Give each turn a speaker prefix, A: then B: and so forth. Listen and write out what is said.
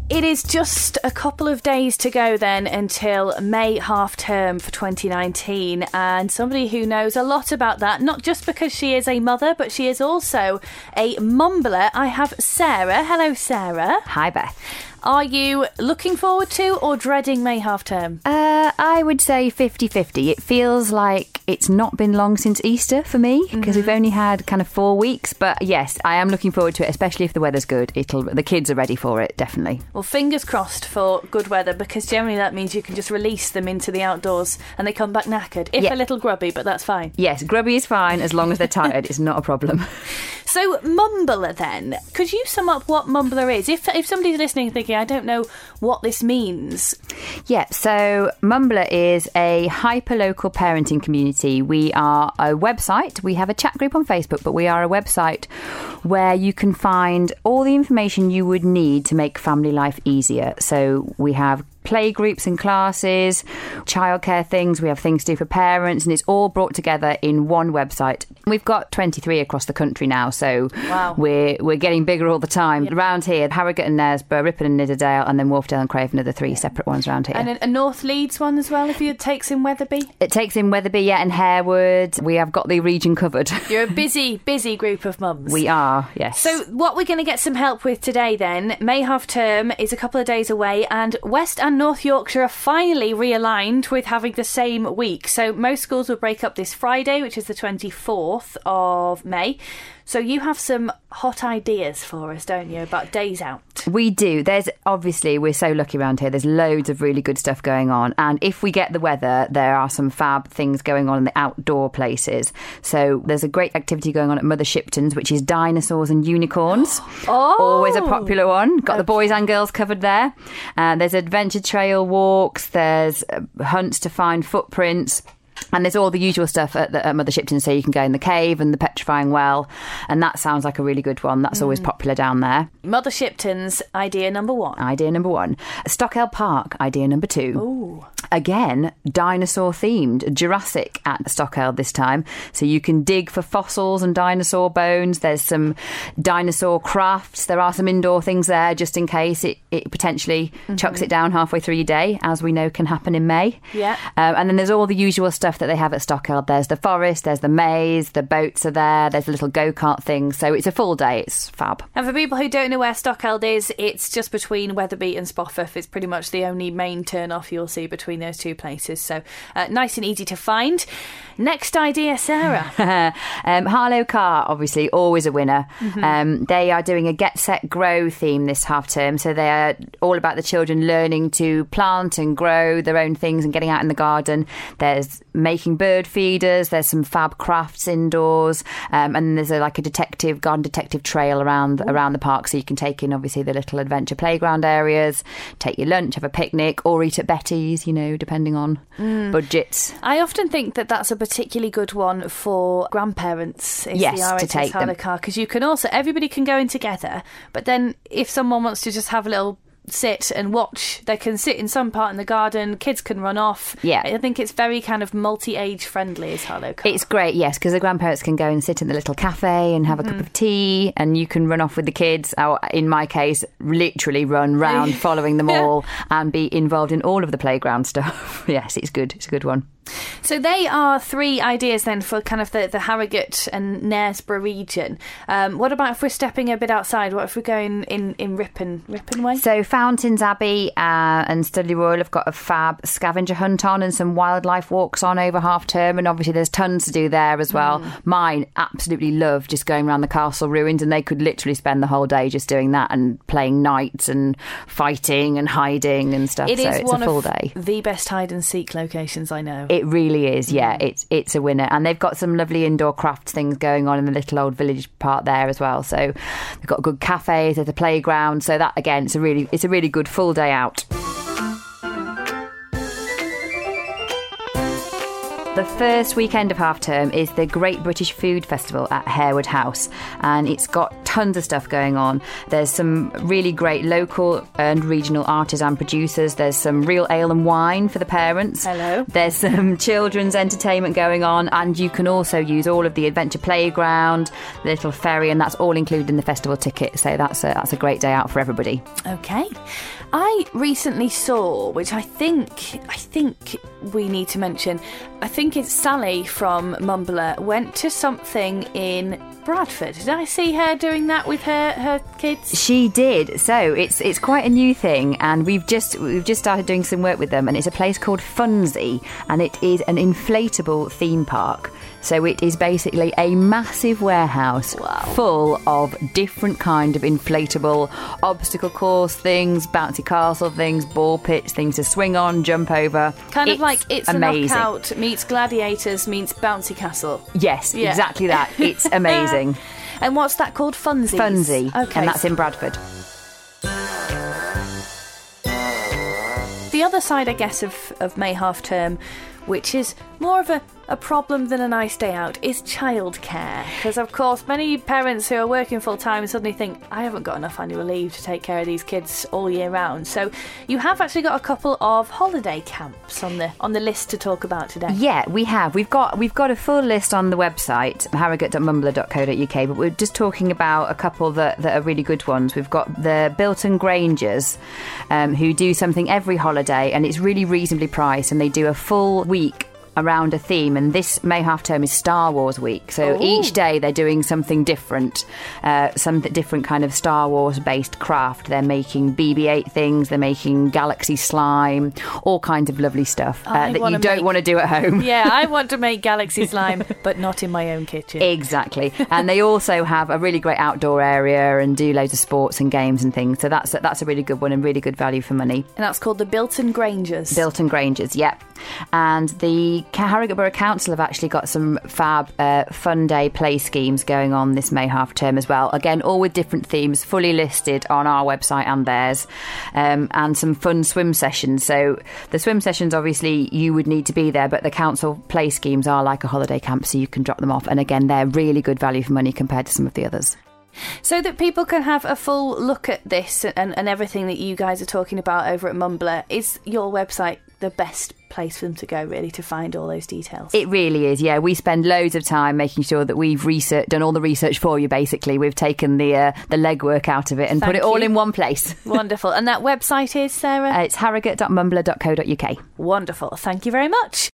A: It is just a couple of days to go then until May half term for 2019, and somebody who knows a lot about that, not just because she is a mother, but she is also a mumbler. I have Sarah. Hello, Sarah.
B: Hi, Beth.
A: Are you looking forward to or dreading May half term?
B: I would say 50-50. It feels like it's not been long since Easter for me because we've only had kind of 4 weeks. But yes, I am looking forward to it, especially if the weather's good. The kids are ready for it, definitely.
A: Well, fingers crossed for good weather, because generally that means you can just release them into the outdoors and they come back knackered. If a little grubby, but that's fine.
B: Yes, grubby is fine as long as they're tired. It's not a problem.
A: So, mumbler then. Could you sum up what mumbler is? If somebody's listening thinking, I don't know what this means.
B: Yeah, so Mumbler is a hyper-local parenting community. We are a website. We have a chat group on Facebook, but we are a website where you can find all the information you would need to make family life easier. So we have play groups and classes, childcare things, we have things to do for parents, and it's all brought together in one website. We've got 23 across the country now, so we're getting bigger all the time. Yeah. Around here, Harrogate and Knaresborough, Ripon and Nidderdale, and then Wharfdale and Craven are the three separate ones around here.
A: And a North Leeds one as well, if it takes in Wetherby?
B: It takes in Wetherby, and Harewood. We have got the region covered.
A: You're a busy group of mums.
B: We are, yes.
A: So what we're going to get some help with today then, May half term is a couple of days away, and West and North Yorkshire are finally realigned with having the same week. So most schools will break up this Friday, which is the 24th of May. So you have some hot ideas for us, don't you, about days out?
B: We do. We're so lucky around here. There's loads of really good stuff going on. And if we get the weather, there are some fab things going on in the outdoor places. So there's a great activity going on at Mother Shipton's, which is dinosaurs and unicorns. Always a popular one. Got the boys and girls covered there. There's adventure trail walks. There's hunts to find footprints. And there's all the usual stuff at Mother Shipton, so you can go in the cave and the petrifying well, and that sounds like a really good one. That's always popular down there.
A: Mother Shipton's idea number one.
B: Stockhell Park, idea number 2.
A: Ooh.
B: Again, dinosaur themed, Jurassic at Stockhell this time. So you can dig for fossils and dinosaur bones. There's some dinosaur crafts. There are some indoor things there just in case it potentially chucks it down halfway through your day, as we know can happen in May.
A: Yeah.
B: And then there's all the usual stuff that they have at Stockhell. There's the forest, there's the maze, the boats are there, there's a little go-kart thing. So it's a full day. It's fab.
A: And for people who don't know where Stockhell is, it's just between Wetherby and Spofforth. It's pretty much the only main turn-off you'll see between those two places. So nice and easy to find. Next idea, Sarah.
B: Harlow Car, obviously, always a winner. They are doing a Get Set Grow theme this half term. So they are all about the children learning to plant and grow their own things and getting out in the garden. There's making bird feeders, there's some fab crafts indoors, and there's a garden detective trail around the park, so you can take in obviously the little adventure playground areas, take your lunch, have a picnic, or eat at Betty's, depending on budgets.
A: I often think that that's a particularly good one for grandparents.
B: Yes, to take them,
A: because you can also, everybody can go in together, but then if someone wants to just have a little sit and watch, they can sit in some part in the garden, kids can run off.
B: Yeah,
A: I think it's very kind of multi-age friendly as Harlow Car.
B: It's great, yes, because the grandparents can go and sit in the little cafe and have a cup of tea, and you can run off with the kids, or in my case literally run round following them all and be involved in all of the playground stuff. Yes, it's good. It's a good one.
A: So they are 3 ideas then for kind of the Harrogate and Knaresborough region. What about if we're stepping a bit outside? What if we're going in Ripon way?
B: So Fountains Abbey and Studley Royal have got a fab scavenger hunt on and some wildlife walks on over half term, and obviously there's tons to do there as well. Mine absolutely love just going around the castle ruins, and they could literally spend the whole day just doing that and playing knights and fighting and hiding and stuff.
A: It's
B: a full day.
A: The best hide and seek locations I know.
B: It really is, yeah. It's a winner. And they've got some lovely indoor crafts things going on in the little old village part there as well. So they've got good cafes, there's a playground. So that, again, it's a really good full day out. The first weekend of half term is the Great British Food Festival at Harewood House, and it's got tons of stuff going on. There's some really great local and regional artisan producers. There's some real ale and wine for the parents.
A: Hello.
B: There's some children's entertainment going on, and you can also use all of the adventure playground, the little ferry, and that's all included in the festival ticket. So that's a great day out for everybody.
A: Okay. I recently saw, which I think we need to mention, I think it's Sally from Mumbler went to something in Bradford. Did I see her doing that with her kids?
B: She did. So it's quite a new thing, and we've just started doing some work with them, and it's a place called Funzy, and it is an inflatable theme park. So it is basically a massive warehouse full of different kind of inflatable obstacle course things, bouncy castle things, ball pits, things to swing on, jump over.
A: Kind of like It's
B: amazing.
A: a Knockout meets Gladiators meets Bouncy Castle.
B: Yes, exactly that. It's amazing.
A: And what's that called? Funzy?
B: Funzy.
A: Okay.
B: And that's in Bradford.
A: The other side, I guess, of May half term, which is more of a problem than a nice day out, is childcare. Because, of course, many parents who are working full-time suddenly think, I haven't got enough annual leave to take care of these kids all year round. So you have actually got a couple of holiday camps on the list to talk about today.
B: Yeah, we have. We've got a full list on the website, harrogate.mumbler.co.uk, but we're just talking about a couple that are really good ones. We've got the Bilton Grangers, who do something every holiday, and it's really reasonably priced, and they do a full week around a theme, and this May half term is Star Wars week, so each day they're doing something different, some different kind of Star Wars based craft. They're making BB-8 things, they're making galaxy slime, all kinds of lovely stuff that you don't want to do at home.
A: Yeah, I want to make galaxy slime, but not in my own kitchen.
B: Exactly. And they also have a really great outdoor area and do loads of sports and games and things, so that's a really good one and really good value for money.
A: And that's called the Bilton Grangers.
B: Bilton Grangers, yep. And the Harrogate Borough Council have actually got some fab fun day play schemes going on this May half term as well. Again, all with different themes, fully listed on our website and theirs, and some fun swim sessions. So the swim sessions, obviously, you would need to be there, but the council play schemes are like a holiday camp, so you can drop them off. And again, they're really good value for money compared to some of the others.
A: So that people can have a full look at this and everything that you guys are talking about over at Mumbler, is your website the best place for them to go, really, to find all those details?
B: It really is, yeah. We spend loads of time making sure that we've done all the research for you, basically. We've taken the legwork out of it and put it all in one place.
A: Wonderful. And that website is, Sarah?
B: It's harrogate.mumbler.co.uk.
A: Wonderful. Thank you very much.